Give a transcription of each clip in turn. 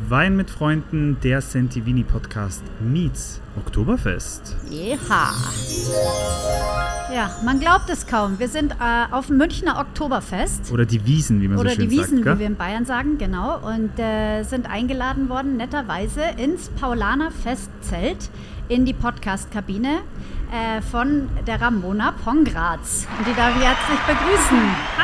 Wein mit Freunden, der Sentivini Podcast meets Oktoberfest. Ja. Ja, man glaubt es kaum. Wir sind auf dem Münchner Oktoberfest. Oder die Wiesn, wie man so schön sagt. Oder die Wiesn, gell? wie wir in Bayern sagen, genau. Und sind eingeladen worden, netterweise, ins Paulaner Festzelt in die Podcast-Kabine von der Ramona Pongratz. Und die darf ich herzlich begrüßen.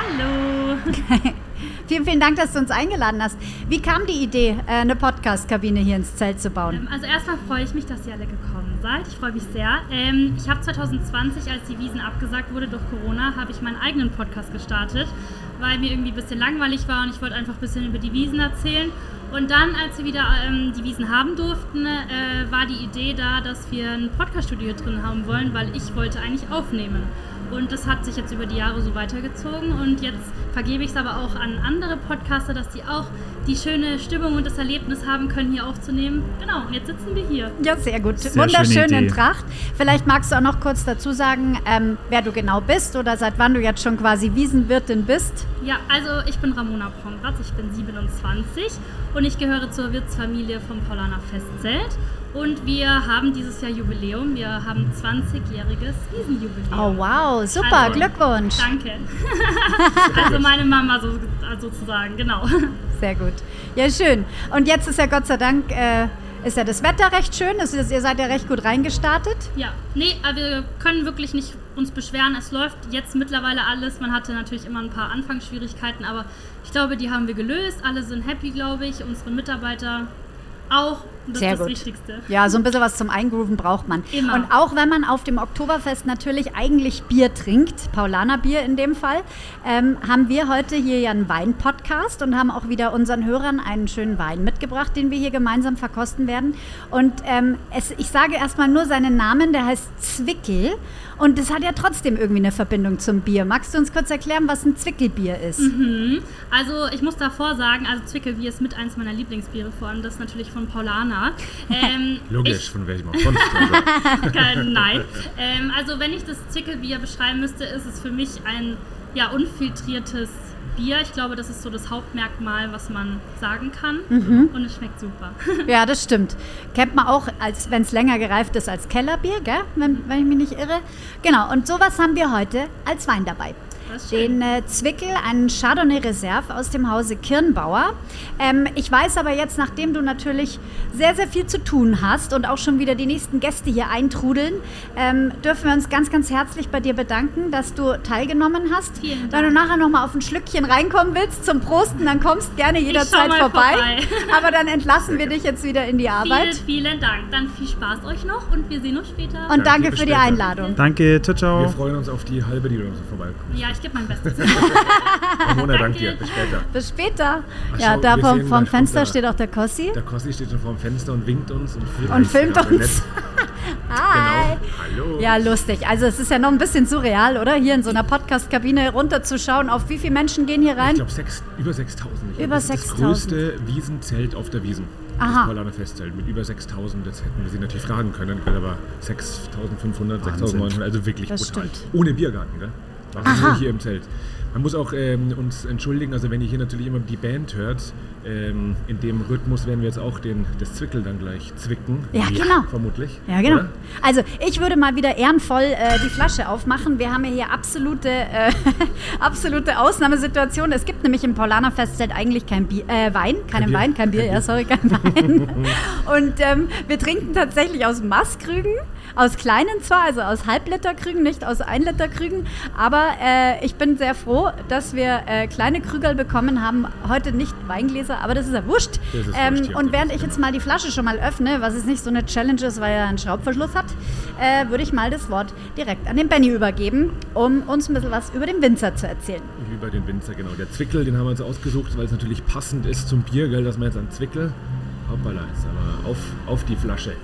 Hallo. Vielen, vielen Dank, dass du uns eingeladen hast. Wie kam die Idee, eine Podcast-Kabine hier ins Zelt zu bauen? Also erstmal freue ich mich, dass ihr alle gekommen seid. Ich freue mich sehr. Ich habe 2020, als die Wiesn abgesagt wurde durch Corona, habe ich meinen eigenen Podcast gestartet, weil mir irgendwie ein bisschen langweilig war und ich wollte einfach ein bisschen über die Wiesn erzählen. Und dann, als wir wieder die Wiesn haben durften, war die Idee da, dass wir ein Podcast-Studio hier drin haben wollen, weil ich wollte eigentlich aufnehmen. Und das hat sich jetzt über die Jahre so weitergezogen und jetzt vergebe ich es aber auch an andere Podcaster, dass die auch die schöne Stimmung und das Erlebnis haben können, hier aufzunehmen. Genau, und jetzt sitzen wir hier. Ja, sehr gut. Sehr Wunderschön schöne in Idee. Tracht. Vielleicht magst du auch noch kurz dazu sagen, wer du genau bist oder seit wann du jetzt schon quasi Wiesenwirtin bist. Ja, also ich bin Ramona Pongratz, ich bin 27 und ich gehöre zur Wirtsfamilie vom Paulaner Festzelt. Und wir haben dieses Jahr Jubiläum. Wir haben 20-jähriges Wiesenjubiläum. Oh wow, super, Also, Glückwunsch. Danke. Also meine Mama sozusagen, genau. Sehr gut. Ja, schön. Und jetzt ist ja Gott sei Dank, ist ja das Wetter recht schön. Ihr seid ja recht gut reingestartet. Ja, nee, aber wir können wirklich nicht uns beschweren. Es läuft jetzt mittlerweile alles. Man hatte natürlich immer ein paar Anfangsschwierigkeiten, aber ich glaube, die haben wir gelöst. Alle sind happy, glaube ich. Unsere Mitarbeiter auch. Das Sehr ist das gut. Wichtigste. Ja, so ein bisschen was zum Eingrooven braucht man. Immer. Und auch wenn man auf dem Oktoberfest natürlich eigentlich Bier trinkt, Paulaner Bier in dem Fall, haben wir heute hier ja einen Wein-Podcast und haben auch wieder unseren Hörern einen schönen Wein mitgebracht, den wir hier gemeinsam verkosten werden. Und ich sage erstmal nur seinen Namen, der heißt Zwickel. Und das hat ja trotzdem irgendwie eine Verbindung zum Bier. Magst du uns kurz erklären, was ein Zwickelbier ist? Also ich muss davor sagen, also Zwickelbier ist mit eins meiner Lieblingsbiere, vor allem das natürlich von Paulaner. Logisch, von welchem auch sonst. Nein. Also wenn ich das Zwickelbier beschreiben müsste, ist es für mich ein unfiltriertes Bier. Ich glaube, das ist so das Hauptmerkmal, was man sagen kann. Und es schmeckt super. Ja, das stimmt. Kennt man auch, wenn es länger gereift ist, als Kellerbier, gell? Wenn ich mich nicht irre. Genau, und sowas haben wir heute als Wein dabei. Das ist schön. Den Zwickel, einen Chardonnay Reserve aus dem Hause Kirnbauer. Ich weiß aber jetzt, nachdem du natürlich sehr, sehr viel zu tun hast und auch schon wieder die nächsten Gäste hier eintrudeln, dürfen wir uns ganz, ganz herzlich bei dir bedanken, dass du teilgenommen hast. Vielen Dank. Wenn du nachher noch mal auf ein Schlückchen reinkommen willst zum Prosten, dann kommst gerne jederzeit mal vorbei. Aber dann entlassen wir dich jetzt wieder in die Arbeit. Vielen Dank. Dann viel Spaß euch noch und wir sehen uns später. Und danke bis für die später. Einladung. Danke, ciao, ciao. Wir freuen uns auf die halbe, die du uns vorbeikommt. Ja, ich gebe mein Bestes. Ramona, danke dir. Bis später. Bis später. Ach Ja, so, da wir vorm sehen, gleich Fenster kommt steht auch der Kossi Der Kossi steht schon vor dem Fenster und winkt uns und und filmt Ja, uns. nett. Hi. Genau. Hallo. Ja, lustig. Also es ist ja noch ein bisschen surreal, oder? Hier in so einer Podcast-Kabine runterzuschauen. Auf wie viele Menschen gehen hier rein? Ich glaube über 6.000. Über Das ist 6.000. das größte Wiesenzelt auf der Wiesn. Aha. Das Paulaner Festzelt mit über 6.000. Das hätten wir sie natürlich fragen können. Aber 6.500, 6.900, also wirklich Das brutal. stimmt. Ohne Biergarten, gell? Also nur hier im Zelt. Man muss auch uns entschuldigen, also wenn ihr hier natürlich immer die Band hört, in dem Rhythmus werden wir jetzt auch das Zwickel dann gleich zwicken. Ja, genau. Vermutlich. Ja, genau. Oder? Also ich würde mal wieder ehrenvoll die Flasche aufmachen. Wir haben ja hier absolute Ausnahmesituation. Es gibt nämlich im Paulaner Festzelt eigentlich kein Wein, kein Bier, ja, sorry, kein Wein. Und wir trinken tatsächlich aus Maßkrügen, aus kleinen zwar, also aus Halbliterkrügen, nicht aus 1-Liter-Krügen, aber ich bin sehr froh, dass wir kleine Krügerl bekommen haben. Heute nicht Weingläser, aber das ist ja wurscht. Das ist wurscht, ja. Und während ich jetzt mal die Flasche schon mal öffne, was jetzt nicht so eine Challenge ist, weil er einen Schraubverschluss hat, würde ich mal das Wort direkt an den Benni übergeben, um uns ein bisschen was über den Winzer zu erzählen. Über den Winzer, genau. Der Zwickel, den haben wir uns ausgesucht, weil es natürlich passend ist zum Bier, gell, dass wir jetzt einen Zwickel, hoppala, jetzt aber auf die Flasche.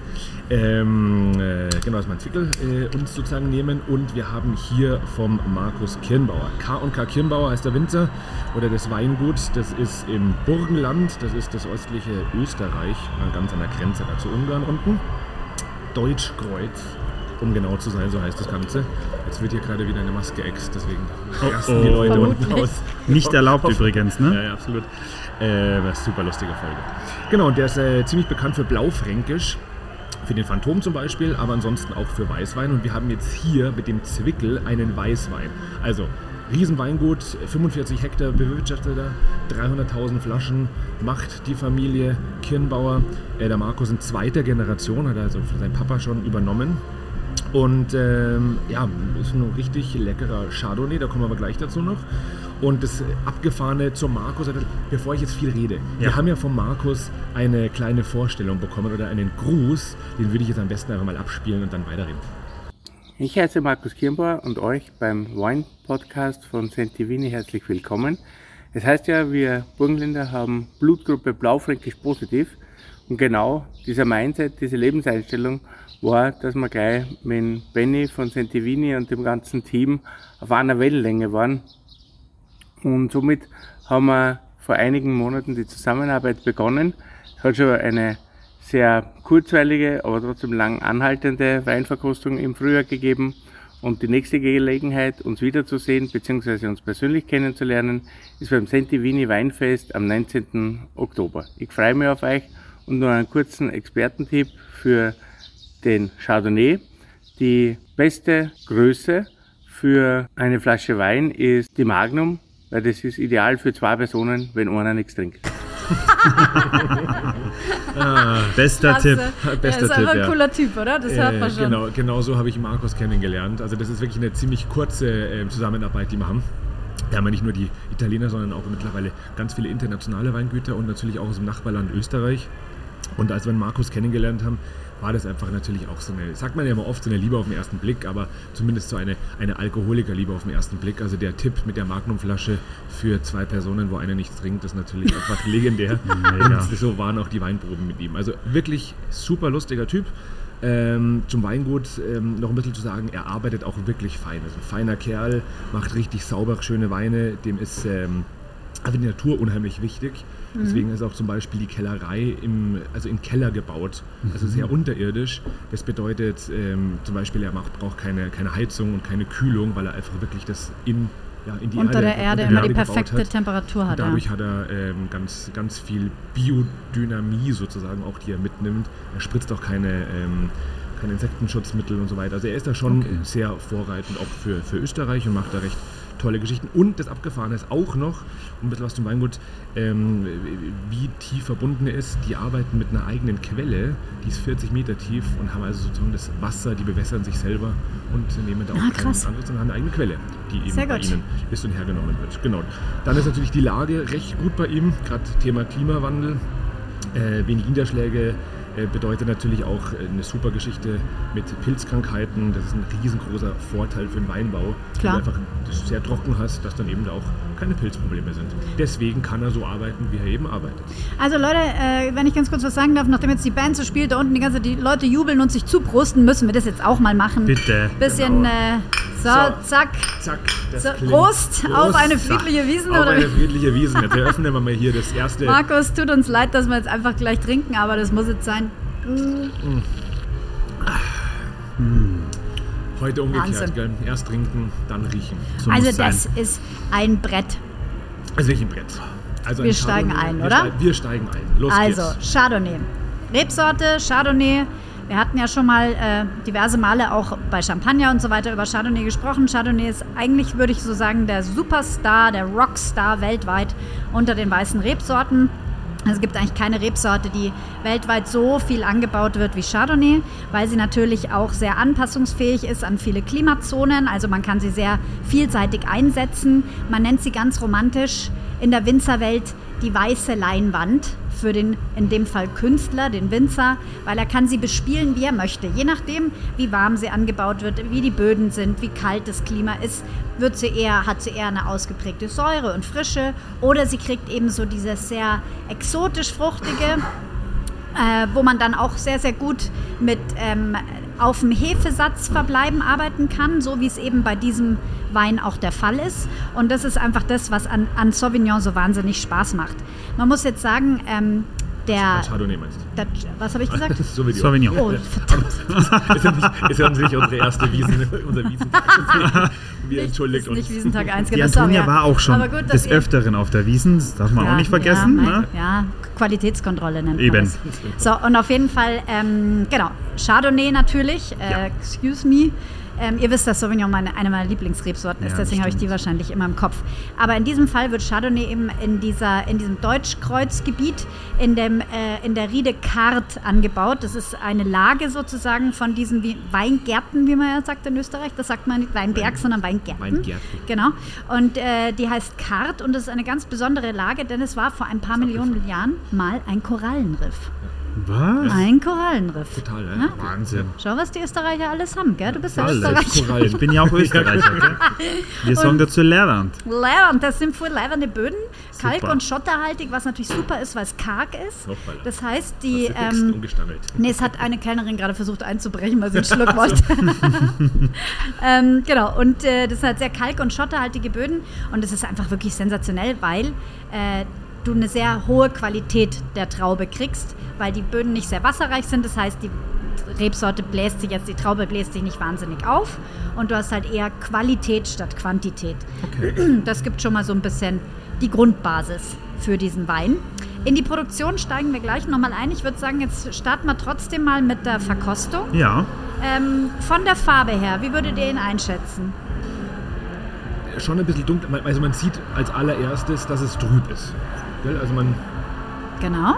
Genau, dass wir einen Zwickel uns sozusagen nehmen und wir haben hier vom Markus Kirnbauer. K&K Kirnbauer heißt der Winzer oder das Weingut, das ist im Burgenland, das ist das östliche Österreich, ganz an der Grenze da zu Ungarn unten. Deutschkreuz um genau zu sein, so heißt das Ganze. Jetzt wird hier gerade wieder eine Maske deswegen rasten die Leute unten aus. Nicht erlaubt übrigens, ne? Ja, absolut. Super lustige Folge. Genau, und der ist ziemlich bekannt für Blaufränkisch, für den Phantom zum Beispiel, aber ansonsten auch für Weißwein. Und wir haben jetzt hier mit dem Zwickel einen Weißwein. Also Riesenweingut, 45 Hektar bewirtschafteter, 300.000 Flaschen, macht die Familie Kirnbauer. Der Markus in zweiter Generation, hat also sein Papa schon übernommen. Und ist ein richtig leckerer Chardonnay, da kommen wir aber gleich dazu noch. Und das Abgefahrene zum Markus, bevor ich jetzt viel rede, wir haben ja vom Markus eine kleine Vorstellung bekommen oder einen Gruß, den würde ich jetzt am besten einfach mal abspielen und dann weiterreden. Ich heiße Markus Kirnbauer und euch beim Wein-Podcast von Sentivini herzlich willkommen. Es heißt ja, wir Burgenländer haben Blutgruppe Blaufränkisch positiv und genau dieser Mindset, diese Lebenseinstellung war, dass wir gleich mit Benny von Sentivini und dem ganzen Team auf einer Wellenlänge waren. Und somit haben wir vor einigen Monaten die Zusammenarbeit begonnen. Es hat schon eine sehr kurzweilige, aber trotzdem lang anhaltende Weinverkostung im Frühjahr gegeben. Und die nächste Gelegenheit, uns wiederzusehen bzw. uns persönlich kennenzulernen, ist beim Sentivini Weinfest am 19. Oktober. Ich freue mich auf euch und nur einen kurzen Expertentipp für den Chardonnay. Die beste Größe für eine Flasche Wein ist die Magnum, weil das ist ideal für 2 Personen, wenn einer nichts trinkt. Bester Tipp. Bester Tipp, einfach ein cooler Typ, oder? Das hört man schon. Genau so habe ich Markus kennengelernt. Also das ist wirklich eine ziemlich kurze Zusammenarbeit, die wir haben. Wir haben ja nicht nur die Italiener, sondern auch mittlerweile ganz viele internationale Weingüter und natürlich auch aus dem Nachbarland Österreich. Und als wir Markus kennengelernt haben, war das einfach natürlich auch so eine, sagt man ja immer oft, so eine Liebe auf den ersten Blick, aber zumindest so eine Alkoholikerliebe auf den ersten Blick. Also der Tipp mit der Magnumflasche für 2 Personen, wo einer nichts trinkt, ist natürlich einfach legendär. Und so waren auch die Weinproben mit ihm. Also wirklich super lustiger Typ. Zum Weingut noch ein bisschen zu sagen, er arbeitet auch wirklich fein. Also feiner Kerl, macht richtig sauber, schöne Weine, dem ist die Natur unheimlich wichtig. Deswegen ist auch zum Beispiel die Kellerei im Keller gebaut, also sehr unterirdisch. Das bedeutet zum Beispiel, er braucht keine Heizung und keine Kühlung, weil er einfach wirklich das in die unter der Erde immer die perfekte Temperatur hat. Und dadurch hat er ganz, ganz viel Biodynamie sozusagen auch, die er mitnimmt. Er spritzt auch keine Insektenschutzmittel und so weiter. Also er ist da schon sehr vorreitend auch für Österreich und macht da recht tolle Geschichten. Und das Abgefahrene ist auch noch, ein bisschen was zum Weingut, wie tief verbunden er ist. Die arbeiten mit einer eigenen Quelle, die ist 40 Meter tief und haben also sozusagen das Wasser, die bewässern sich selber und nehmen da auch kein anderes, sondern haben eine eigene Quelle, die eben bei ihnen ist und hergenommen wird. Genau. Dann ist natürlich die Lage recht gut bei ihm, gerade Thema Klimawandel, wenig Niederschläge, bedeutet natürlich auch eine super Geschichte mit Pilzkrankheiten. Das ist ein riesengroßer Vorteil für den Weinbau. Klar. Wenn du einfach das sehr trocken hast, dass dann eben da auch keine Pilzprobleme sind. Deswegen kann er so arbeiten, wie er eben arbeitet. Also Leute, wenn ich ganz kurz was sagen darf, nachdem jetzt die Band so spielt, da unten die Leute jubeln und sich zubrusten, müssen wir das jetzt auch mal machen. Bitte. Bisschen, zack. Zack. Prost auf eine friedliche Wiesn. Auf eine friedliche Wiesn. Jetzt eröffnen wir mal hier das erste. Markus, tut uns leid, dass wir jetzt einfach gleich trinken, aber das muss jetzt sein. Heute umgekehrt, gell? Erst trinken, dann riechen. So also das ist ein Brett. Also wirklich ein Brett. Also wir steigen ein, oder? Wir steigen ein. Los geht's. Also Chardonnay. Rebsorte, Chardonnay. Wir hatten ja schon mal diverse Male auch bei Champagner und so weiter über Chardonnay gesprochen. Chardonnay ist eigentlich, würde ich so sagen, der Superstar, der Rockstar weltweit unter den weißen Rebsorten. Es gibt eigentlich keine Rebsorte, die weltweit so viel angebaut wird wie Chardonnay, weil sie natürlich auch sehr anpassungsfähig ist an viele Klimazonen. Also man kann sie sehr vielseitig einsetzen. Man nennt sie ganz romantisch in der Winzerwelt die weiße Leinwand für den, in dem Fall Künstler, den Winzer, weil er kann sie bespielen, wie er möchte. Je nachdem, wie warm sie angebaut wird, wie die Böden sind, wie kalt das Klima ist, hat sie eher eine ausgeprägte Säure und Frische oder sie kriegt eben so dieses sehr exotisch-fruchtige, wo man dann auch sehr, sehr gut mit auf dem Hefesatzverbleiben arbeiten kann, so wie es eben bei diesem Wein auch der Fall ist. Und das ist einfach das, was an Sauvignon so wahnsinnig Spaß macht. Man muss jetzt sagen, Der, Chardonnay meinst du? was habe ich gesagt? Sauvignon. Oh, verdammt. Ist ja nicht unsere erste unser Wiesentag. Wir entschuldigt ist nicht uns. Wiesentag 1, Die genau. Antonia war auch schon Aber gut, dass des ihr- Öfteren auf der Wiesn, das darf man auch nicht vergessen. Ja, Ne? ja, Qualitätskontrolle nennt man Eben. das. So, und auf jeden Fall, genau, Chardonnay natürlich, excuse me. Ihr wisst, dass Sauvignon eine meiner Lieblingsrebsorten ist, Ja, deswegen habe ich die stimmt. wahrscheinlich immer im Kopf. Aber in diesem Fall wird Chardonnay eben in diesem Deutschkreuzgebiet in der Riede Kart angebaut. Das ist eine Lage sozusagen von diesen Weingärten, wie man ja sagt in Österreich. Das sagt man nicht Weinberg, sondern Weingärten. Weingärten. Genau. Und die heißt Kart und das ist eine ganz besondere Lage, denn es war vor ein paar Millionen Jahren mal ein Korallenriff. Was? Ein Korallenriff. Total, ja. Ja? Wahnsinn. Schau, was die Österreicher alles haben, gell? Du bist ja Alles. Österreicher. Korallen. Ich bin ja auch Österreicher. Gell? Wir sagen dazu Lehrland. Leibend, das sind voll leibende Böden, kalk- Super. und schotterhaltig, was natürlich super ist, weil es karg ist. Hoppala. Das heißt, Hast die... du Text umgestangelt. Nee, es hat eine Kellnerin gerade versucht einzubrechen, weil sie einen Schluck wollte. Genau, und das hat sehr kalk- und schotterhaltige Böden und es ist einfach wirklich sensationell, weil du eine sehr hohe Qualität der Traube kriegst, weil die Böden nicht sehr wasserreich sind. Das heißt, die Rebsorte bläst sich jetzt, die Traube bläst sich nicht wahnsinnig auf und du hast halt eher Qualität statt Quantität. Okay. Das gibt schon mal so ein bisschen die Grundbasis für diesen Wein. In die Produktion steigen wir gleich nochmal ein. Ich würde sagen, jetzt starten wir trotzdem mal mit der Verkostung. Ja. Von der Farbe her, wie würdet ihr ihn einschätzen? Schon ein bisschen dunkel. Also man sieht als allererstes, dass es trüb ist. Gell? Also man... Genau.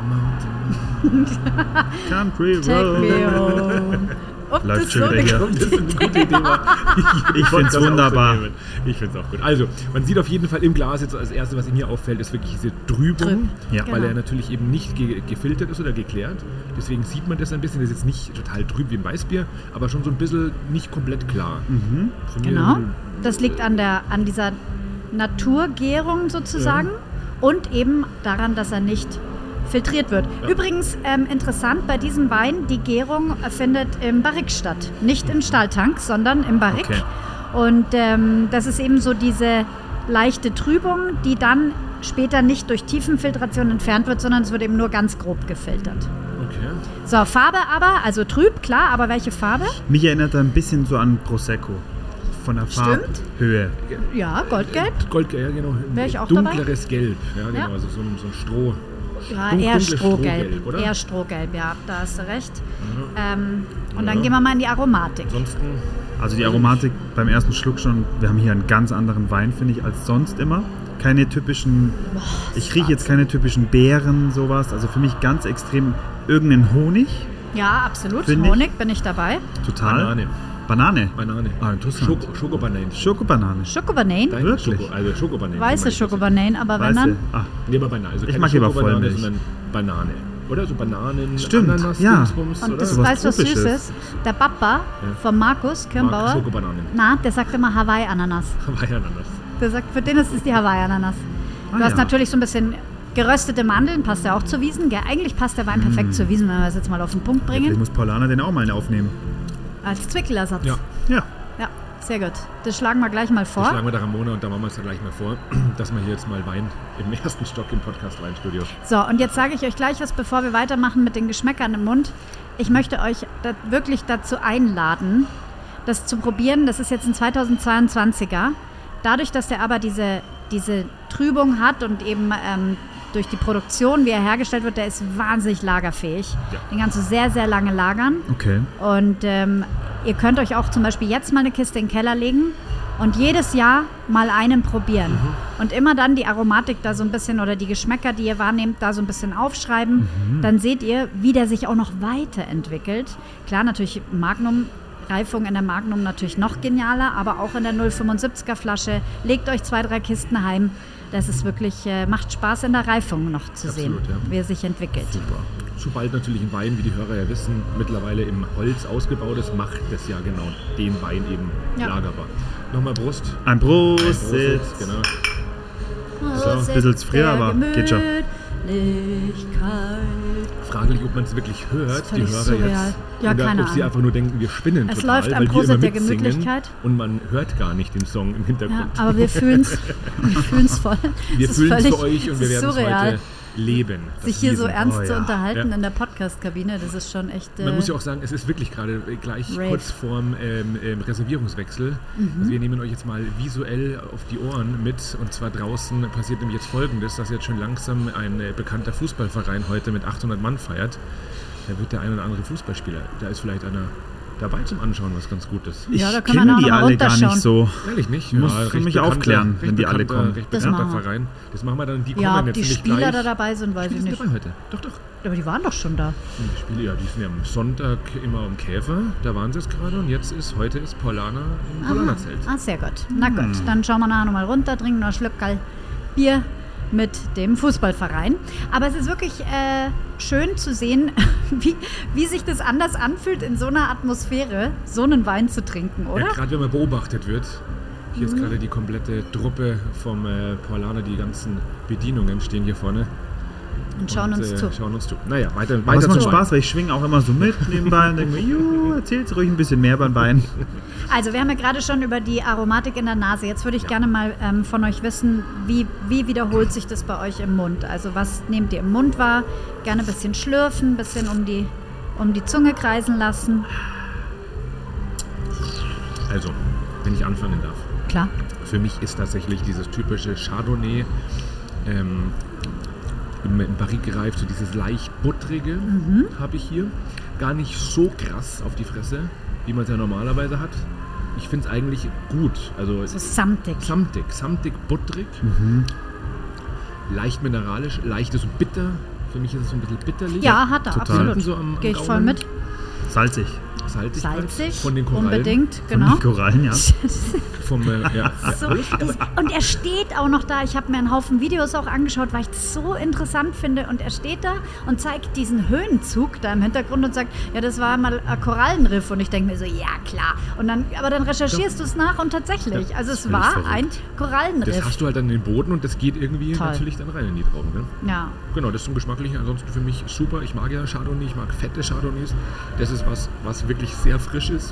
Country Take me Road. home. Ob Läuft das schon so wieder hier. eine- Das ist eine gute Idee. Ich finde es wunderbar. Ich finde es auch gut. Also, man sieht auf jeden Fall im Glas jetzt als erstes, was mir auffällt, ist wirklich diese Trübung. Trüb. Ja. Weil Genau. er natürlich eben nicht gefiltert ist oder geklärt. Deswegen sieht man das ein bisschen. Das ist jetzt nicht total trüb wie ein Weißbier, aber schon so ein bisschen nicht komplett klar. Von mir- Genau. Das liegt an dieser Naturgärung sozusagen und eben daran, dass er nicht filtriert wird. Ja. Übrigens interessant bei diesem Wein, die Gärung findet im Barrique statt. Nicht im Stahltank, sondern im Barrique. Okay. Und das ist eben so diese leichte Trübung, die dann später nicht durch Tiefenfiltration entfernt wird, sondern es wird eben nur ganz grob gefiltert. Okay. So, Farbe aber, also trüb, klar, aber welche Farbe? Mich erinnert er ein bisschen so an Prosecco. Von der Stimmt. Farbhöhe. Ja, goldgelb. Gold, ja genau. Wär ich auch dunkleres Gelb. Ja, genau. Ja. Also so ein Stroh. Ja, Dunkles eher Strohgelb. Strohgelb, oder? Eher Strohgelb, ja, da hast du recht. Und dann gehen wir mal in die Aromatik. Ansonsten Also die Aromatik beim ersten Schluck schon, wir haben hier einen ganz anderen Wein, finde ich, als sonst immer. Keine typischen, ich rieche jetzt keine typischen Beeren, sowas. Also für mich ganz extrem irgendeinen Honig, Ja, absolut. Find ich. Honig bin ich dabei. total. Banane. Banane? Ah, interessant. Schokobananen. Schokobanane. Schokobananen. Dein Wirklich? Also Schokobananen. Weiße Schokobananen, aber wenn Weiße. dann... Ah, Nee, aber Banane. Also Ich keine mag lieber Schokobanane, Vollmilch. sondern Banane. Oder? So Bananen, Stimmt, Ananas, ja. Dingsbums, Und oder? das Sowas weißt du, was Tropisches. Süßes? Der Papa von Markus Kirnbauer, Schokobananen. na, der sagt immer Hawaii-Ananas. Hawaii-Ananas. Der sagt, für den ist es die Hawaii-Ananas. Du Ah, hast ja. natürlich so ein bisschen geröstete Mandeln, passt ja auch zur Wiesn. Gell? Eigentlich passt der Wein perfekt zur Wiesn, wenn wir es jetzt mal auf den Punkt vielleicht bringen. muss Paulana den auch mal aufnehmen. Als Zwickelersatz. Ja. Ja. Ja, sehr gut. Das schlagen wir gleich mal Das vor. schlagen wir der Ramona und da machen wir es ja gleich mal vor, dass wir hier jetzt mal Wein im ersten Stock im Podcast-Weinstudio. So, und jetzt sage ich euch gleich was, bevor wir weitermachen mit den Geschmäckern im Mund. Ich möchte euch wirklich dazu einladen, das zu probieren. Das ist jetzt ein 2022er. Dadurch, dass der aber diese Trübung hat und eben durch die Produktion, wie er hergestellt wird, der ist wahnsinnig lagerfähig. Ja. Den kannst du sehr, sehr lange lagern. Okay. Und ihr könnt euch auch zum Beispiel jetzt mal eine Kiste in den Keller legen und jedes Jahr mal einen probieren. Und immer dann die Aromatik da so ein bisschen oder die Geschmäcker, die ihr wahrnehmt, da so ein bisschen aufschreiben. Dann seht ihr, wie der sich auch noch weiterentwickelt. Klar, natürlich Magnum. Reifung in der Magnum natürlich noch genialer, aber auch in der 0,75er Flasche. Legt euch 2, 3 Kisten heim. Das ist wirklich, macht Spaß in der Reifung noch zu Absolut, sehen, ja. wie er sich entwickelt. Sobald natürlich ein Wein, wie die Hörer ja wissen, mittlerweile im Holz ausgebaut ist, macht das ja genau den Wein eben Ja. lagerbar. Nochmal Prost. Ein Prost. Prost, genau. ein bisschen zu früh, aber geht schon. Fraglich, ob man es wirklich hört, Das ist die völlig Hörer surreal. jetzt. Ja, oder keine ob sie Ahnung. einfach nur denken, wir spinnen Es total, läuft ein weil wir Prosit immer der mitsingen Gemütlichkeit. und man hört gar nicht den Song im Ja, Hintergrund. aber wir fühlen es voll. Wir Es ist fühlen es völlig- für euch und wir es ist werden es surreal. heute leben. Sich hier so ernst Oh, zu ja. unterhalten Ja. in der Podcast-Kabine, das ist schon echt... Man muss ja auch sagen, es ist wirklich gerade gleich Rave. kurz vorm Reservierungswechsel. Also wir nehmen euch jetzt mal visuell auf die Ohren mit. Und zwar draußen passiert nämlich jetzt Folgendes, dass jetzt schon langsam ein bekannter Fußballverein heute mit 800 Mann feiert. Da wird der ein oder andere Fußballspieler, da ist vielleicht einer dabei zum Anschauen, was ganz gut ist. Ja, da Ich können wir kenne noch die mal alle gar runterschauen. nicht so. Ehrlich nicht? Musst du recht mich bekannter- aufklären, recht wenn die alle bekannter- kommen. Recht Das bekannter machen wir. Verein. Das machen wir dann, die kommen Ja, ob jetzt die nämlich Spieler gleich. da dabei sind, weiß ich Die sind nicht. dabei heute. Doch. Aber die waren doch schon da. Die Spiele, ja, die sind ja am Sonntag immer am Käfer. Da waren sie jetzt gerade und heute ist Paulaner im Paulaner-Zelt. Ah, sehr gut. Na gut, dann schauen wir nachher nochmal runter, trinken noch ein Schlückerl Bier mit dem Fußballverein. Aber es ist wirklich schön zu sehen, wie sich das anders anfühlt, in so einer Atmosphäre so einen Wein zu trinken, oder? Ja, gerade wenn man beobachtet wird. Hier ist gerade die komplette Truppe vom Paulaner, die ganzen Bedienungen stehen hier vorne. Und schauen uns zu. Schauen uns zu. Naja, weiter Aber es macht zum Spaß, weil ich schwinge auch immer so mit nebenbei und denke mir, erzähl's ruhig ein bisschen mehr beim Wein. Also wir haben ja gerade schon über die Aromatik in der Nase. Jetzt würde ich gerne mal von euch wissen, wie wiederholt sich das bei euch im Mund? Also was nehmt ihr im Mund wahr? Gerne ein bisschen schlürfen, ein bisschen um die Zunge kreisen lassen. Also, wenn ich anfangen darf. Klar. Für mich ist tatsächlich dieses typische Chardonnay im Barrique gereift, so dieses leicht buttrige habe ich hier. Gar nicht so krass auf die Fresse, wie man es ja normalerweise hat. Ich finde es eigentlich gut. Also So samtig. samtig, buttrig. Leicht mineralisch, leicht so bitter. Für mich ist es so ein bisschen bitterlich. Ja, hat er, Total. absolut. So am Gehe ich voll Gaumen. mit. Salzig. Salzig. Salzig, Von den Korallen. unbedingt, Von genau. den Korallen, ja. Vom, ja. So, und er steht auch noch da. Ich habe mir einen Haufen Videos auch angeschaut, weil ich das so interessant finde. Und er steht da und zeigt diesen Höhenzug da im Hintergrund und sagt, ja, das war mal ein Korallenriff. Und ich denke mir so, ja, klar. Und dann, aber dann recherchierst du es nach und tatsächlich. Ja, Also es völlig war verrückt. ein Das Korallenriff. hast du halt dann in den Boden und das geht irgendwie Toll. natürlich dann rein in die Trauben. Ne? Ja. Genau, das ist zum Geschmacklichen. Ansonsten für mich super. Ich mag ja Chardonnay, ich mag fette Chardonnays. Das ist was wirklich sehr frisch ist.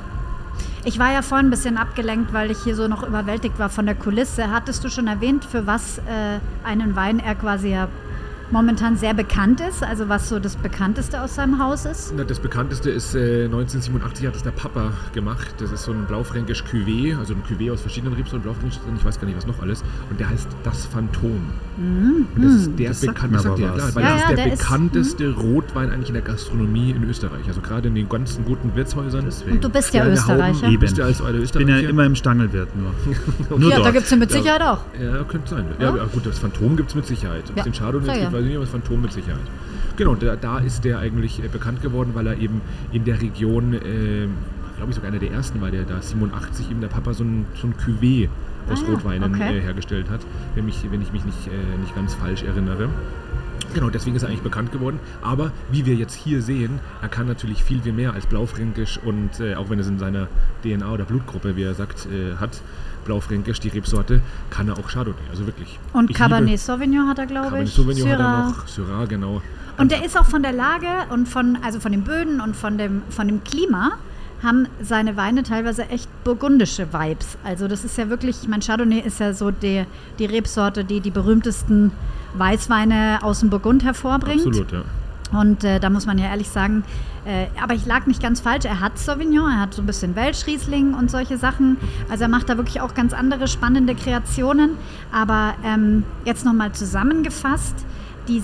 Ich war ja vorhin ein bisschen abgelenkt, weil ich hier so noch überwältigt war von der Kulisse. Hattest du schon erwähnt, für was einen Wein er quasi ja momentan sehr bekannt ist? Also was so das Bekannteste aus seinem Haus ist? Na, das bekannteste ist 1987 hat das der Papa gemacht. Das ist so ein blaufränkisch Cuvée, also ein Cuvée aus verschiedenen Rebsorten, blaufränkisch, ich weiß gar nicht, was noch alles. Und der heißt Das Phantom. Und das ist der Das sagt bekannteste, mir aber ja, was. klar, weil Ja, das ja, ist der der ist- bekannteste Rotwein eigentlich in der Gastronomie in Österreich. Also gerade in den ganzen guten Wirtshäusern. Und du bist ja Sternehauben, Österreicher. Eben. Bist du als alter Ich bin ja Österreicher? immer im Stangelwirt nur. Nur Ja, da dort. gibt es ja mit Sicherheit auch. Ja, könnte sein. Ja? Ja, gut, das Phantom gibt es mit Sicherheit. Ob Ja, es den Chardonnay sag gibt, ja. weiß ich nicht, aber das Phantom mit Sicherheit. Genau, da ist der eigentlich bekannt geworden, weil er eben in der Region, glaube ich sogar einer der ersten war, der da 87 eben der Papa so ein Cuvée aus Ah, Rotweinen okay. hergestellt hat, wenn ich mich nicht ganz falsch erinnere. Genau, deswegen ist er eigentlich bekannt geworden. Aber wie wir jetzt hier sehen, er kann natürlich viel mehr als Blaufränkisch und auch wenn es in seiner DNA oder Blutgruppe, wie er sagt, hat, Blaufränkisch, die Rebsorte, kann er auch Chardonnay. Also wirklich. Und Ich Cabernet liebe Sauvignon hat er, glaube Cabernet ich. Sauvignon hat er Syrah. noch, Syrah, genau. Und der ist auch von der Lage und von den Böden und von dem Klima, haben seine Weine teilweise echt burgundische Vibes. Also das ist ja wirklich, ich meine, Chardonnay ist ja so die Rebsorte, die berühmtesten Weißweine aus dem Burgund hervorbringt. Absolut, ja. Und da muss man ja ehrlich sagen, aber ich lag nicht ganz falsch, er hat Sauvignon, er hat so ein bisschen Welschriesling und solche Sachen. Also er macht da wirklich auch ganz andere spannende Kreationen. Aber jetzt nochmal zusammengefasst, die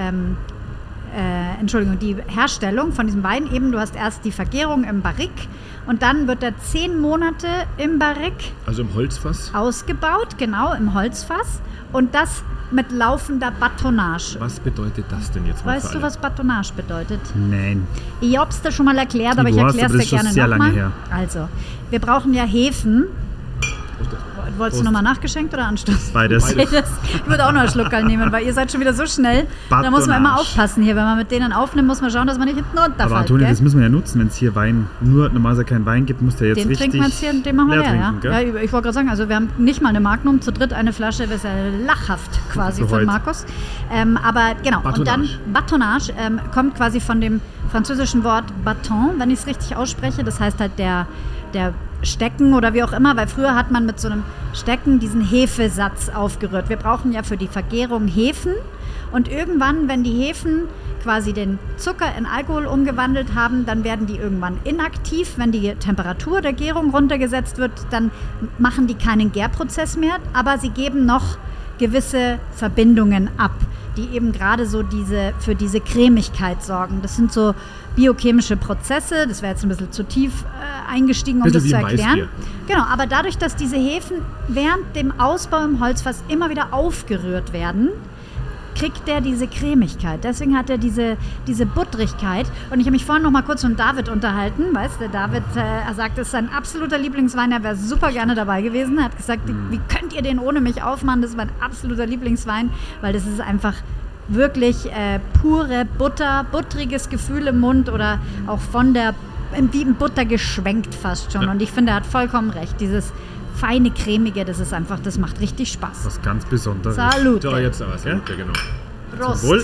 Herstellung von diesem Wein eben, du hast erst die Vergärung im Barrique und dann wird er 10 Monate im Barrique Also im Holzfass. ausgebaut, genau, im Holzfass und das mit laufender Batonnage. Was bedeutet das denn jetzt mal Weißt für du, alle? was Batonnage bedeutet? Nein. Ich hab's dir schon mal erklärt, aber ich Du hast, erkläre aber es das dir ist gerne schon sehr lange nochmal. her. Also, wir brauchen ja Hefen. Wolltest du nochmal nachgeschenkt oder Anstoß? Beides. Ich würde auch noch einen Schluckerl nehmen, weil ihr seid schon wieder so schnell. Da muss man immer Batonnage. aufpassen hier. Wenn man mit denen aufnimmt, muss man schauen, dass man nicht hinten runterfällt. Aber Antonia, gell? das müssen wir ja nutzen, wenn es hier Wein, nur normalerweise keinen Wein gibt, muss der jetzt Den richtig trinken wir jetzt hier, den machen wir leer, trinken, ja. gell? Ja, ich wollte gerade sagen, also wir haben nicht mal eine Magnum, zu dritt eine Flasche, das ist ja lachhaft quasi Für von heute. Markus. Aber genau, und dann Batonnage kommt quasi von dem französischen Wort Baton, wenn ich es richtig ausspreche. Das heißt halt der Stecken oder wie auch immer, weil früher hat man mit so einem Stecken diesen Hefesatz aufgerührt. Wir brauchen ja für die Vergärung Hefen Und irgendwann, wenn die Hefen quasi den Zucker in Alkohol umgewandelt haben, dann werden die irgendwann inaktiv. Wenn die Temperatur der Gärung runtergesetzt wird, dann machen die keinen Gärprozess mehr, aber sie geben noch gewisse Verbindungen ab, die eben gerade so für diese Cremigkeit sorgen. Das sind so biochemische Prozesse, das wäre jetzt ein bisschen zu tief eingestiegen, um das zu erklären. Genau, aber dadurch, dass diese Hefen während dem Ausbau im Holzfass immer wieder aufgerührt werden, kriegt der diese Cremigkeit. Deswegen hat er diese Buttrigkeit. Und ich habe mich vorhin noch mal kurz mit David unterhalten. Weißt du, David sagt, es ist sein absoluter Lieblingswein. Er wäre super gerne dabei gewesen. Er hat gesagt, wie könnt ihr den ohne mich aufmachen? Das ist mein absoluter Lieblingswein, weil das ist einfach wirklich pure Butter, buttriges Gefühl im Mund oder auch wie in Butter geschwenkt fast schon. Ja. Und ich finde, er hat vollkommen recht. Dieses feine, cremige, das macht richtig Spaß. Was ganz Besonderes. Salut. So, jetzt aber, ja, genau. Prost. Wohl.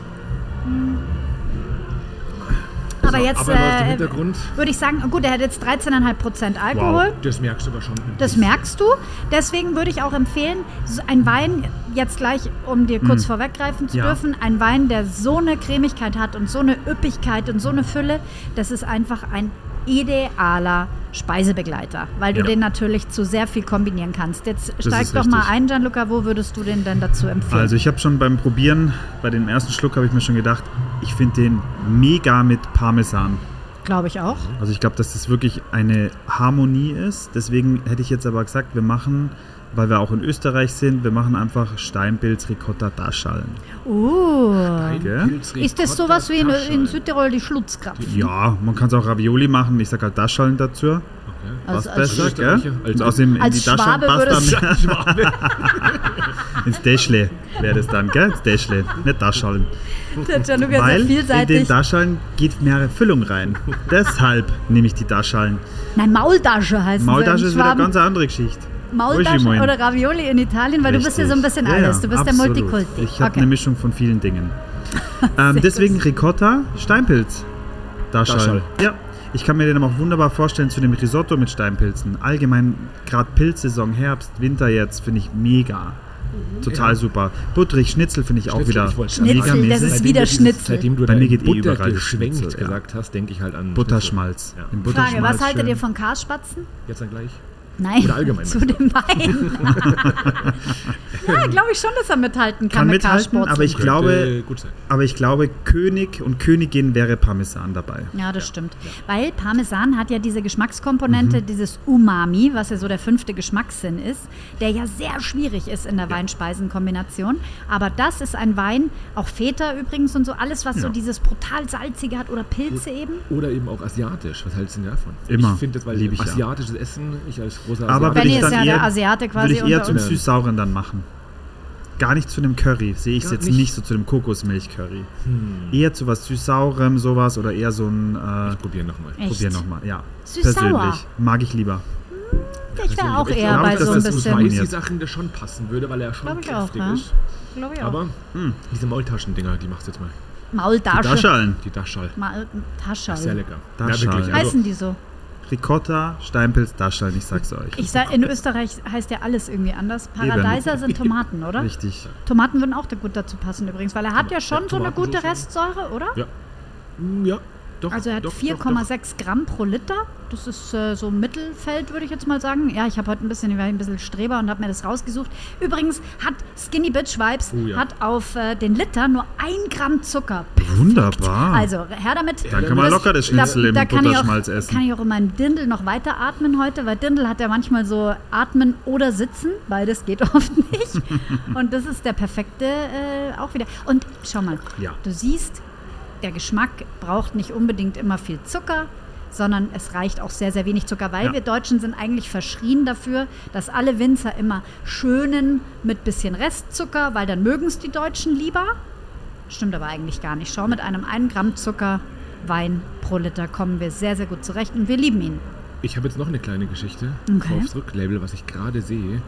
Aber jetzt würde ich sagen, gut, er hat jetzt 13,5% Alkohol. Wow, das merkst du aber schon. Das merkst du. Deswegen würde ich auch empfehlen, ein Wein, jetzt gleich, um dir kurz vorweggreifen zu dürfen, ein Wein, der so eine Cremigkeit hat und so eine Üppigkeit und so eine Fülle, das ist einfach ein idealer Speisebegleiter, weil du den natürlich zu sehr viel kombinieren kannst. Jetzt steig doch mal ein, Gianluca, wo würdest du den denn dazu empfehlen? Also ich habe schon beim Probieren, bei dem ersten Schluck habe ich mir schon gedacht, ich finde den mega mit Parmesan. Glaube ich auch. Also ich glaube, dass das wirklich eine Harmonie ist. Deswegen hätte ich jetzt aber gesagt, wir machen, weil wir auch in Österreich sind, wir machen einfach Steinpilz Ricotta Daschallen. Ist das sowas wie in Südtirol die Schlutzkrapfen? Ja, man kann es auch Ravioli machen. Ich sage halt Daschallen dazu. Okay. Was besser, gell? Und außerdem in die Schwabe passt dann ins Däschle wäre das dann, gell? Ins Däschle, nicht Daschallen. Der Gianluca ist Weil ja vielseitig. in den Daschallen geht mehr Füllung rein. Deshalb nehme ich die Daschallen. Nein, Maultasche heißt es. Maultasche ist wieder eine ganz andere Geschichte. Maultasche oder Ravioli in Italien, weil du bist ja so ein bisschen alles. Du bist der Multikulti. Ich habe eine Mischung von vielen Dingen. Deswegen Ricotta, Steinpilz. Daschal. Ja. Ich kann mir den aber auch wunderbar vorstellen zu dem Risotto mit Steinpilzen. Allgemein, gerade Pilzsaison, Herbst, Winter jetzt, finde ich mega. Total super. Butterig, Schnitzel finde ich auch wieder mega mäßig. Das ist wieder Schnitzel. Seitdem du bei mir geht überall geschwenkt Schnitzel gesagt hast, denke ich halt an Butterschmalz. Ja. Frage, was haltet ihr von Karspatzen? Jetzt dann gleich? Nein, oder allgemein zu dem Wein. Ja, glaube ich schon, dass er mithalten kann mit mithalten, aber ich glaube, König und Königin wäre Parmesan dabei. Ja, das stimmt. Weil Parmesan hat ja diese Geschmackskomponente, dieses Umami, was ja so der 5. Geschmackssinn ist, der ja sehr schwierig ist in der Weinspeisenkombination. Aber das ist ein Wein, auch Feta übrigens und so, alles, was so dieses brutal salzige hat oder Pilze eben. Oder eben auch asiatisch. Was hältst du denn davon? Immer. Ich finde das, weil asiatisches Essen, ich als großer aber Benni ist ja der Asiate quasi würde ich eher zum Süß-Sauren dann machen. Gar nicht zu einem Curry, sehe ich es jetzt nicht so zu dem Kokosmilch-Curry. Eher zu was Süß-Saurem, sowas oder eher so ein... ich probiere nochmal. Probier nochmal, ja. Süß-sauer. Persönlich. Mag ich lieber. Ich wäre auch eher bei so ein bisschen... Ich die Sachen, das schon passen würde, weil er schon kräftig ist. Glaube ich auch. Aber diese Maultaschen-Dinger, die machst du jetzt mal. Maultasche. Die Daschal. Taschal. Sehr lecker. Daschal. Ja, heißen die so? Ricotta, Steinpilz, Daschal, ich sag's euch. In Österreich heißt ja alles irgendwie anders. Paradeiser sind Tomaten, oder? Richtig. Tomaten würden auch gut dazu passen übrigens, weil er hat ja schon so eine gute Restsäure, oder? Ja. Ja, doch. Also er hat 4,6 Gramm pro Liter. Das ist so Mittelfeld, würde ich jetzt mal sagen. Ja, ich war ein bisschen Streber und habe mir das rausgesucht. Übrigens hat Skinny Bitch Vibes hat auf den Liter nur 1 Gramm Zucker. Perfekt. Wunderbar. Also her damit. Dann kann man locker das Schnitzel im Butterschmalz essen. Kann ich auch in meinem Dindel noch weiter atmen heute, weil Dindel hat ja manchmal so atmen oder sitzen. Beides geht oft nicht. Und das ist der perfekte auch wieder. Und schau mal, du siehst, der Geschmack braucht nicht unbedingt immer viel Zucker, sondern es reicht auch sehr, sehr wenig Zucker, weil wir Deutschen sind eigentlich verschrien dafür, dass alle Winzer immer schönen mit bisschen Restzucker, weil dann mögen es die Deutschen lieber. Stimmt aber eigentlich gar nicht. Schau, mit einem 1 Gramm Zucker Wein pro Liter kommen wir sehr, sehr gut zurecht und wir lieben ihn. Ich habe jetzt noch eine kleine Geschichte aufs Rücklabel, was ich gerade sehe.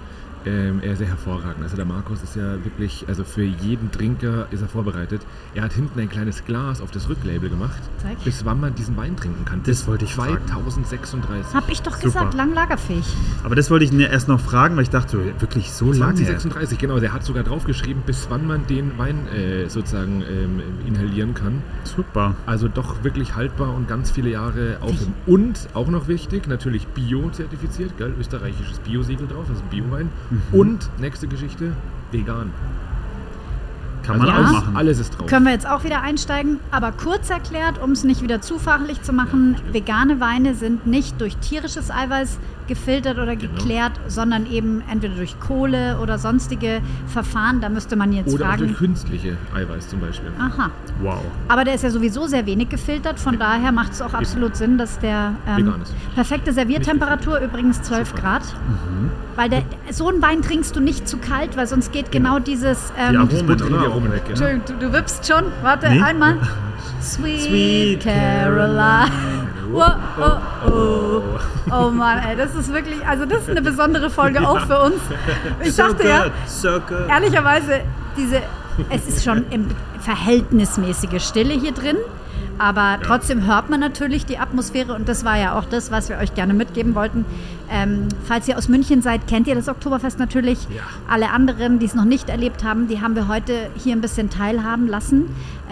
Er ist sehr hervorragend. Also der Markus ist ja wirklich, also für jeden Trinker ist er vorbereitet. Er hat hinten ein kleines Glas auf das Rücklabel gemacht, Zeig. bis wann man diesen Wein trinken kann. Das wollte ich fragen. 2036. Hab ich doch Super. gesagt, lang lagerfähig. Aber das wollte ich erst noch fragen, weil ich dachte, so, wirklich so lange? 2036, genau. Er hat sogar draufgeschrieben, bis wann man den Wein sozusagen inhalieren kann. Super. Also doch wirklich haltbar und ganz viele Jahre aufheben. Und auch noch wichtig, natürlich Bio-zertifiziert, gell? Österreichisches Bio-Siegel drauf, das ist ein Bio-Wein. Und nächste Geschichte, vegan. Kann man Ja. auch machen. Alles ist drauf. Können wir jetzt auch wieder einsteigen, aber kurz erklärt, um es nicht wieder zu fachlich zu machen, vegane Weine sind nicht durch tierisches Eiweiß gefiltert oder geklärt, sondern eben entweder durch Kohle oder sonstige Verfahren. Da müsste man jetzt Oder auch durch fragen. künstliche Eiweiß zum Beispiel. Aha. Wow. Aber der ist ja sowieso sehr wenig gefiltert, von daher macht es auch absolut Sinn, dass der Vegan ist. perfekte Serviertemperatur, übrigens 12 Super. Grad. Weil so einen Wein trinkst du nicht zu kalt, weil sonst geht genau dieses... Die Aromen, Butterige oder? Aromen weg, genau. Entschuldigung, du wippst schon. Warte, Nee. einmal. Sweet, Sweet Caroline. Oh, oh, oh. Oh Mann, ey, das ist wirklich, also das ist eine besondere Folge auch für uns. Ich dachte ja, So good. ehrlicherweise, es ist schon verhältnismäßige Stille hier drin, aber trotzdem hört man natürlich die Atmosphäre und das war ja auch das, was wir euch gerne mitgeben wollten. Falls ihr aus München seid, kennt ihr das Oktoberfest natürlich. Ja. Alle anderen, die es noch nicht erlebt haben, die haben wir heute hier ein bisschen teilhaben lassen.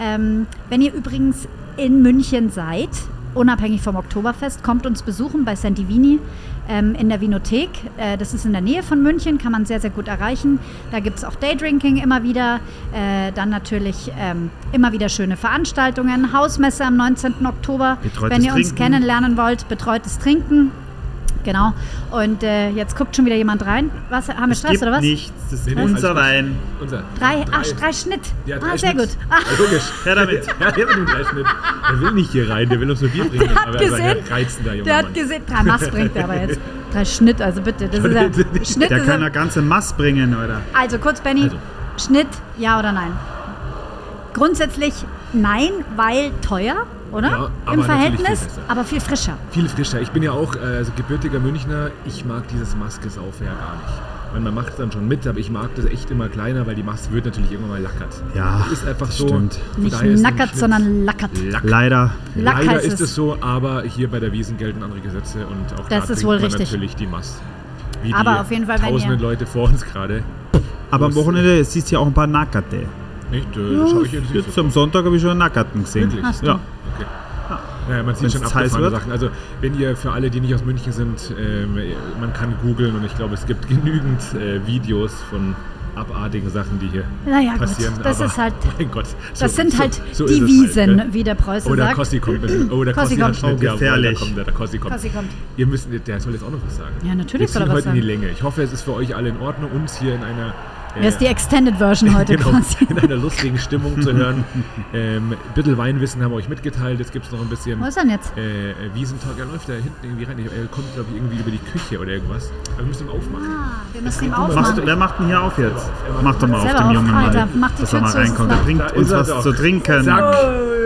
Wenn ihr übrigens in München seid, unabhängig vom Oktoberfest, kommt uns besuchen bei Santivini in der Vinothek. Das ist in der Nähe von München, kann man sehr, sehr gut erreichen. Da gibt es auch Daydrinking immer wieder. Dann natürlich immer wieder schöne Veranstaltungen. Hausmesse am 19. Oktober. Betreutes Wenn ihr uns Trinken. kennenlernen wollt, betreutes Trinken. Genau. Und jetzt guckt schon wieder jemand rein. Was, haben wir Es Stress gibt oder was? nichts. Das ist Nee, nee, unser alles gut. Wein. Unser. Drei Schnitt. Ja, Ah, sehr Schnitt. gut. Ah, Ja, logisch. Her damit. Ja, der will nur 3 Schnitt. Der will nicht hier rein, der will uns nur Bier bringen. der hat Aber er ist ein gesehen, reizender junger der Mann. hat gesehen, 3 Mass bringt er aber jetzt. 3 Schnitt, also bitte. Das ist ja, Schnitt Der ist kann ja, eine ganze Mass bringen, oder? also kurz, Benny, Also. Schnitt, ja oder nein? Grundsätzlich nein, weil teuer, oder? Ja, aber im natürlich Verhältnis, viel besser. aber viel frischer. Viel frischer. Ich bin ja auch also gebürtiger Münchner. Ich mag dieses Maskesaufen ja gar nicht. Weil man macht es dann schon mit, aber ich mag das echt immer kleiner, weil die Maske wird natürlich irgendwann mal lackert. Ja, Das ist einfach das so. stimmt. Von Nicht daher ist ein nackert, Schnitt sondern lackert. Lack. Leider. Lack Leider heißt ist es. es so, aber hier bei der Wiesn gelten andere Gesetze und auch Das da ist trinkt wohl man richtig. natürlich die Mass. Wie Aber die auf jeden Fall, wenn tausende ihr- Leute vor uns gerade. Aber am Los. Wochenende siehst du ja auch ein paar Nackerte. Nicht? Das schau ich jetzt nicht Jetzt so. am Sonntag habe ich schon einen Nackerten gesehen. Wirklich? Hast du? Ja. Okay. Naja, man sieht Wenn's schon heiß abgefahrene wird. Sachen. Also wenn ihr für alle, die nicht aus München sind, man kann googeln und ich glaube, es gibt genügend Videos von abartigen Sachen, die hier Naja, gut, passieren. das aber, ist halt- mein Gott, Das sind halt so die ist es Wiesen, halt, ne? wie der Preuße Oh, der sagt. Kossi kommt. Oh, der Kossi Kossi hat kommt. Schnitt. Oh, gefährlich. Jawohl, der Kossi kommt. Kossi kommt. Ihr müsst, der soll jetzt auch noch was sagen. Ja, natürlich Wir soll er ziehen was heute in die sagen. Länge. Ich hoffe, es ist für euch alle in Ordnung, uns hier in einer Das ist die Extended Version heute genau, quasi. in einer lustigen Stimmung zu hören. Ein bisschen Weinwissen haben wir euch mitgeteilt. Jetzt gibt es noch ein bisschen Wo ist er denn jetzt? Wiesentag. Er läuft da hinten irgendwie rein. Er kommt, glaube ich, irgendwie über die Küche oder irgendwas. Aber wir müssen ihn aufmachen. Ah, wir müssen ihm Machst du, aufmachen. wer macht denn hier auf jetzt? Mach doch mal auf Selber den auf, jungen Alter. Mann, Mach die dass Tür er mal zu, es ist reinkommt. laut. Er bringt Da uns ist er was doch. zu trinken. Zack.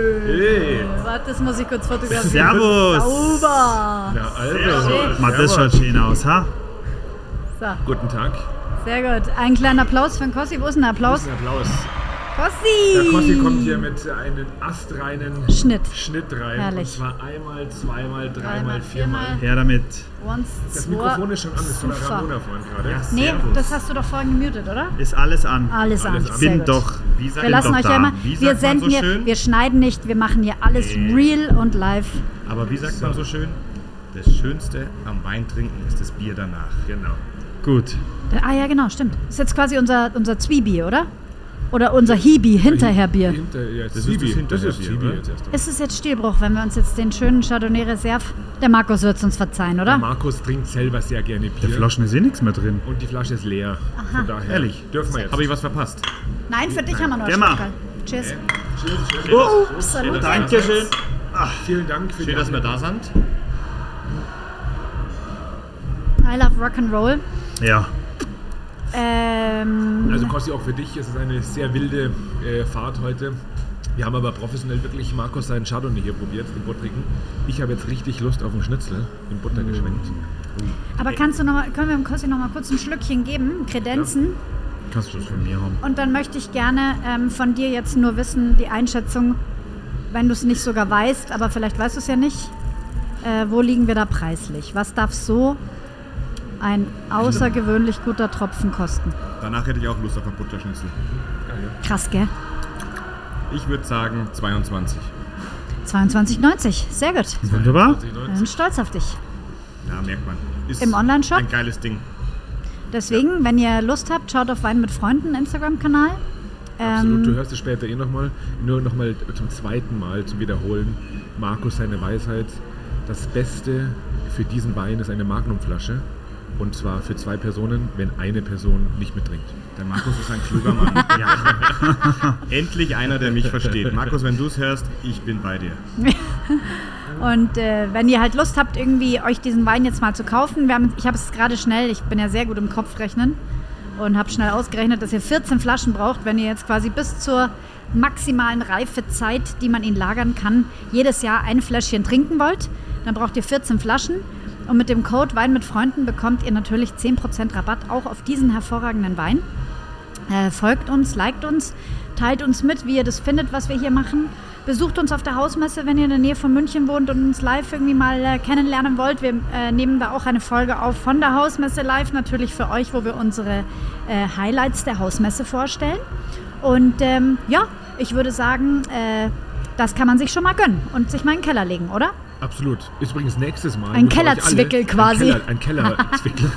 Hey. Warte, das muss ich kurz fotografieren. Servus. Sauber. Na, also. Mal das schaut schön aus, ha? So, Guten Tag. sehr gut. Ein kleiner Applaus für den Kossi. Wo ist denn der Applaus? Ein Applaus. Kossi! Der Kossi kommt hier mit einem astreinen Schnitt. rein. Herrlich. Und zwar einmal, zweimal, dreimal, Dreimal, viermal. Her damit. Once, Das zwei. Mikrofon ist schon an, das ist von der Super. Ramona vorhin gerade. Nee, Servus. das hast du doch vorhin gemutet, oder? Ist alles an. Alles an. Alles an. Ich Sehr bin gut. doch. Wir lassen euch ja immer, wir senden hier, wir schneiden nicht, wir machen hier alles real und live. Aber wie sagt man so schön? Das Schönste am Weintrinken ist das Bier danach. Genau. Gut. Ah ja, genau, stimmt. Das ist jetzt quasi unser Zwiebie, oder? Oder unser Hibi, Hinterherbier. Ja, Das ist Zwiebel. das Hinterherbier, Zwiebel oder? jetzt erst. Ist es jetzt Stilbruch, wenn wir uns jetzt den schönen Chardonnay Reserve, der Markus wird es uns verzeihen, Der oder? Markus trinkt selber sehr gerne Der Bier. Flaschen ist eh nichts mehr drin. Und die Flasche ist leer. Von daher Ehrlich? dürfen wir jetzt. Habe ich was verpasst? Nein, für dich haben wir noch einen Geh mal. Schluckerl. Cheers. Oh, Salut. Dankeschön. Vielen Dank für Schön, dass wir da sind. I love Rock'n'Roll. Ja. Also Kossi, auch für dich ist es eine sehr wilde Fahrt heute. Wir haben aber professionell wirklich Markus seinen Chardonnay hier probiert, den buttrigen. Ich habe jetzt richtig Lust auf einen Schnitzel in Butter geschwenkt. Aber können wir dem Kossi noch mal kurz ein Schlückchen geben? Kredenzen. Kannst du das von mir haben? Und dann möchte ich gerne von dir jetzt nur wissen, die Einschätzung, wenn du es nicht sogar weißt, aber vielleicht weißt du es ja nicht, wo liegen wir da preislich? Was darf so ein außergewöhnlich guter Tropfen kosten? Danach hätte ich auch Lust auf ein Butterschnitzel. Krass, gell? Ich würde sagen 22. 22,90. Sehr gut. Wunderbar. Wir sind stolz auf dich. Ja, merkt man. Ist Im Onlineshop? ein geiles Ding. Deswegen, wenn ihr Lust habt, schaut auf Wein mit Freunden Instagram-Kanal. Absolut, du hörst es später nochmal. Nur nochmal zum zweiten Mal zum Wiederholen. Markus, seine Weisheit. Das Beste für diesen Wein ist eine Magnumflasche. Und zwar für 2 Personen, wenn eine Person nicht mittrinkt. Der Markus ist ein kluger Mann. Ja. Endlich einer, der mich versteht. Markus, wenn du es hörst, ich bin bei dir. Und wenn ihr halt Lust habt, irgendwie euch diesen Wein jetzt mal zu kaufen, ich habe es gerade schnell, ich bin ja sehr gut im Kopfrechnen und habe schnell ausgerechnet, dass ihr 14 Flaschen braucht, wenn ihr jetzt quasi bis zur maximalen Reifezeit, die man ihn lagern kann, jedes Jahr ein Fläschchen trinken wollt. Dann braucht ihr 14 Flaschen. Und mit dem Code Wein mit Freunden bekommt ihr natürlich 10% Rabatt auch auf diesen hervorragenden Wein. Folgt uns, liked uns, teilt uns mit, wie ihr das findet, was wir hier machen. Besucht uns auf der Hausmesse, wenn ihr in der Nähe von München wohnt und uns live irgendwie mal kennenlernen wollt. Wir nehmen da auch eine Folge auf von der Hausmesse live, natürlich für euch, wo wir unsere Highlights der Hausmesse vorstellen. Und ja, ich würde sagen, das kann man sich schon mal gönnen und sich mal in den Keller legen, oder? Absolut. Ist übrigens nächstes Mal. Ein Kellerzwickel quasi. Ein Kellerzwickel.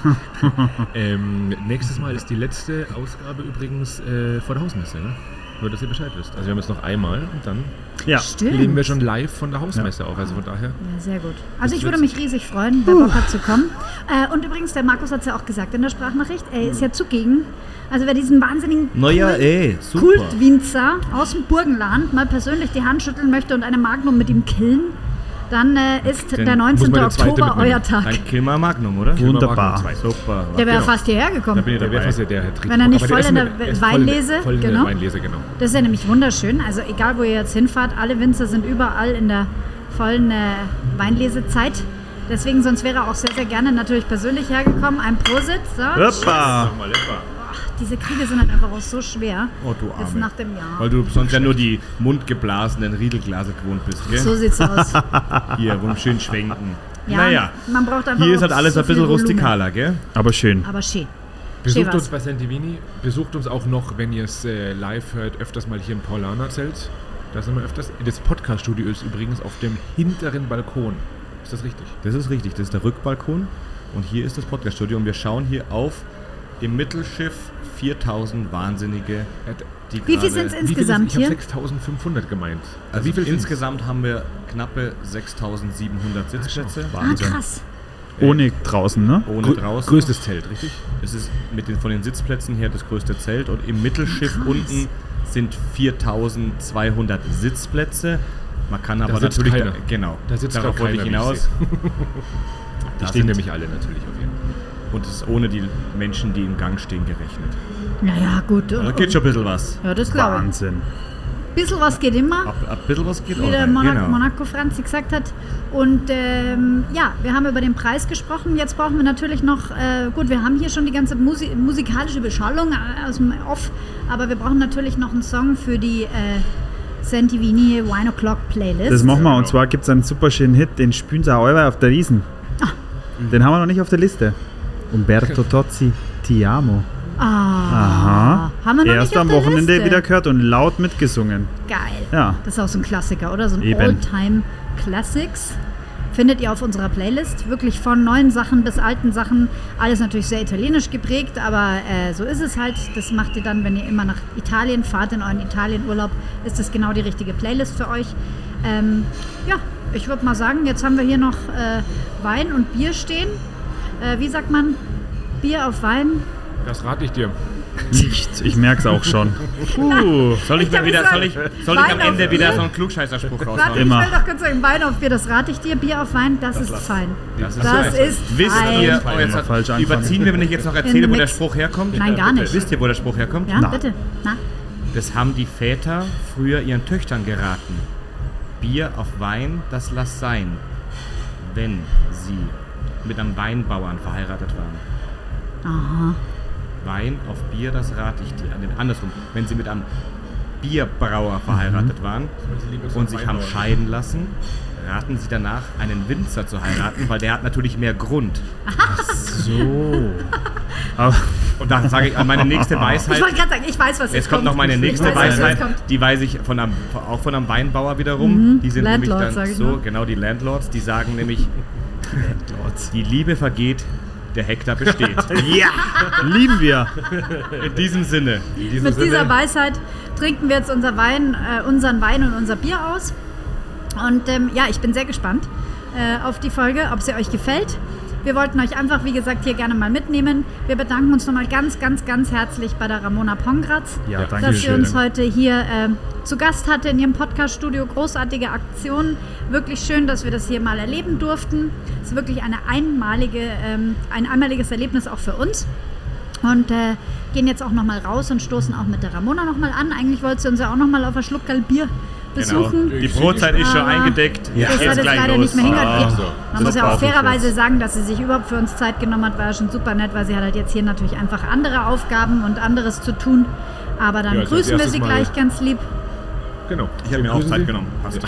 Nächstes Mal ist die letzte Ausgabe übrigens vor der Hausmesse. Ne? Nur, dass ihr Bescheid wisst. Also wir haben jetzt noch einmal und dann nehmen wir schon live von der Hausmesse auf. Also von daher. Ja, sehr gut. Also ich würde mich riesig freuen, wer Bock hat zu kommen. Und übrigens, der Markus hat es ja auch gesagt in der Sprachnachricht, er ist ja zugegen. Also wer diesen wahnsinnigen super. Kultwinzer aus dem Burgenland mal persönlich die Hand schütteln möchte und eine Magnum mit ihm killen, dann ist der 19. Oktober euer Tag. Ein Kilmer Magnum, oder? Wunderbar. Super. Der wäre fast hierher gekommen. Der wäre fast der Herr Trieb. Wenn er nicht Aber voll in der ist Weinlese, voll in der genau. Weinlese, genau. Das ist ja nämlich wunderschön. Also egal, wo ihr jetzt hinfahrt, alle Winzer sind überall in der vollen Weinlesezeit. Deswegen, sonst wäre er auch sehr, sehr gerne natürlich persönlich hergekommen. Ein Prosit. So. Hoppa. Diese Kriege sind halt einfach auch so schwer. Oh, du Jetzt Arme. nach dem Jahr. Weil du sonst ja nur die mundgeblasenen Riedelglase gewohnt bist, gell? So sieht's aus. Hier, schön schwenken. Ja, Naja, man braucht einfach hier auch ist halt alles so ein bisschen viel Volumen. rustikaler, gell? Aber schön. Aber schön. Besucht was. uns bei Santivini. Besucht uns auch noch, wenn ihr es live hört, öfters mal hier im Paulaner-Zelt. Da sind wir öfters. Das Podcast-Studio ist übrigens auf dem hinteren Balkon. Ist das richtig? Das ist richtig, das ist der Rückbalkon. Und hier ist das Podcast-Studio. Und wir schauen hier auf im Mittelschiff 4000 Wahnsinnige. Die Wie viel sind es insgesamt Ich habe hier? 6500 gemeint. Also wie viel insgesamt haben wir knappe 6700 Sitzplätze. Ah, krass. Ohne draußen, ne? Ohne draußen. Größtes Zelt, richtig? Es ist von den Sitzplätzen her das größte Zelt. Und im Mittelschiff Krass. unten sind 4200 Sitzplätze. Man kann aber sitzt natürlich... keiner. Genau, Da sitzt darauf gar wollte ich keiner, wie hinaus. Die stehen nämlich alle natürlich auf jeden Fall. Und es ist ohne die Menschen, die im Gang stehen, gerechnet. Naja, gut. Da geht schon ein bisschen was. Ja, das glaube ich. Wahnsinn. Ein bisschen was geht immer. Ein bisschen was geht Wie auch der rein. Monaco Franzi gesagt hat. Und ja, wir haben über den Preis gesprochen. Jetzt brauchen wir natürlich noch, gut, wir haben hier schon die ganze musikalische Beschallung aus dem Off, aber wir brauchen natürlich noch einen Song für die Santivini Wine O'Clock Playlist. Das machen wir. Und zwar gibt es einen super schönen Hit, den spielen sie auch allweil auf der Wiesn. Den haben wir noch nicht auf der Liste. Umberto Tozzi, Ti amo. Aha. Haben wir noch Erst nicht auf am der Wochenende Liste. wieder gehört und laut mitgesungen. Geil. Ja. Das ist auch so ein Klassiker, oder? So ein Eben. All-Time Classics. Findet ihr auf unserer Playlist. Wirklich von neuen Sachen bis alten Sachen. Alles natürlich sehr italienisch geprägt, aber so ist es halt. Das macht ihr dann, wenn ihr immer nach Italien fahrt, in euren Italienurlaub, ist das genau die richtige Playlist für euch. Ja, ich würde mal sagen, jetzt haben wir hier noch Wein und Bier stehen. Wie sagt man? Bier auf Wein? Das rate ich dir. Nicht. Ich merke es auch schon. Soll ich hab gesagt, am Wein Ende auf wieder Bier? so einen Klugscheißerspruch Warte, raushauen? Immer. ich will doch kurz sagen, Wein auf Bier, das rate ich dir. Bier auf Wein, das ist fein. Das ist fein. Wisst ihr, Immer jetzt falsch anfangen. überziehen wir, wenn ich jetzt noch In erzähle, the wo der mix. Spruch herkommt? Nein, gar nicht. Wisst ihr, wo der Spruch herkommt? Ja, Na. bitte. Na? Das haben die Väter früher ihren Töchtern geraten. Bier auf Wein, das lass sein. Wenn sie mit einem Weinbauern verheiratet waren. Aha. Wein auf Bier, das rate ich dir. Andersrum, wenn sie mit einem Bierbrauer verheiratet waren und sich haben scheiden lassen, raten sie danach, einen Winzer zu heiraten, weil der hat natürlich mehr Grund. So. Aber Und dann sage ich, meine nächste Weisheit... Ich wollte gerade sagen, ich weiß, was Jetzt kommt noch meine nächste Ich weiß, was Weisheit, kommt. die weiß ich auch von einem Weinbauer wiederum. Die sind Landlords, nämlich sag dann ich so, nur. genau, die Landlords, die sagen nämlich, die Liebe vergeht, der Hektar besteht. ja, lieben wir. In diesem Sinne. Mit dieser Weisheit trinken wir jetzt unseren Wein und unser Bier aus. Und ja, ich bin sehr gespannt auf die Folge, ob sie euch gefällt. Wir wollten euch einfach, wie gesagt, hier gerne mal mitnehmen. Wir bedanken uns nochmal ganz, ganz, ganz herzlich bei der Ramona Pongratz, Ja, danke dass sie schön. uns heute hier zu Gast hatte in ihrem Podcast-Studio. Großartige Aktion. Wirklich schön, dass wir das hier mal erleben durften. Es ist wirklich ein einmaliges Erlebnis auch für uns. Und gehen jetzt auch nochmal raus und stoßen auch mit der Ramona nochmal an. Eigentlich wollte sie uns ja auch nochmal auf ein Schluckerl Bier besuchen. Genau. Die Brotzeit ist schon Aber eingedeckt. Das hat jetzt leider nicht mehr hingehört. so. Man muss ja auch fairerweise sagen, dass sie sich überhaupt für uns Zeit genommen hat, war ja schon super nett, weil sie hat halt jetzt hier natürlich einfach andere Aufgaben und anderes zu tun. Aber dann Ja, als grüßen wir erstes sie mal- gleich ganz lieb. Genau. Ich habe mir auch Grüßen Zeit Sie. genommen. Passt.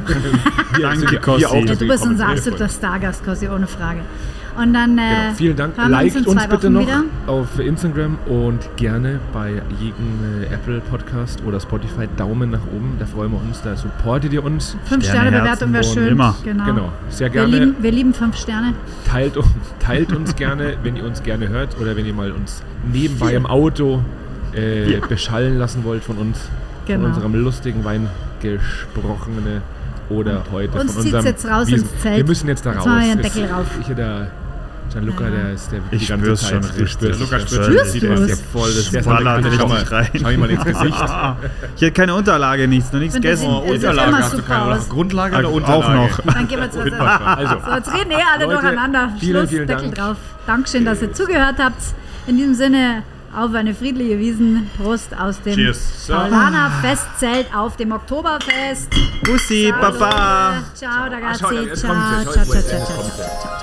Danke, Kossi. Ja, du bist unser absoluter Stargast, Kossi, ohne Frage. Und dann Genau. Vielen Dank. hören wir uns Liked in 2 uns bitte Wochen noch wieder. auf Instagram und gerne bei jedem Apple Podcast oder Spotify Daumen nach oben. Da freuen wir uns. Da supportet ihr uns. 5-Sterne-Bewertung wäre Sterne, schön. immer. Genau. Sehr Wir gerne. lieben 5 Sterne. Teilt uns gerne, wenn ihr uns gerne hört oder wenn ihr mal uns nebenbei im Auto beschallen lassen wollt von uns. Genau. Von unserem lustigen Weingesprochene oder heute Uns von zieht's unserem jetzt raus Wiesen. ins Zelt. Wir müssen jetzt da Jetzt raus. machen wir den Es- Deckel rauf. Ich der Gianluca, Ja. der ist der Ich die ganze spür's Zeit. schon Du richtig. spürst Luca es. spürt Spürst es. du Der es? ist voll. Das Der ballert schau mal, richtig rein. schau ihm mal ins Gesicht. Ich hatte keine Unterlage, nichts, noch nichts Und das gegessen. sieht immer Unterlage hast du super keine. aus. Grundlage oder Auch Unterlage? noch. Dann gehen wir jetzt was. Also, So, jetzt reden alle Leute, durcheinander. vielen, Schluss, vielen Deckel Dank. drauf. Dankeschön, dass ihr zugehört habt. In diesem Sinne, auf eine friedliche Wiesen. Prost aus dem Cheers. Paulaner Festzelt auf dem Oktoberfest. Bussi, Ciao, Baba. Leute. Ciao, ragazzi. Schau, jetzt Ciao, kommt's, ciao, jetzt ciao, kommt's, ciao, jetzt ciao, kommt's. ciao.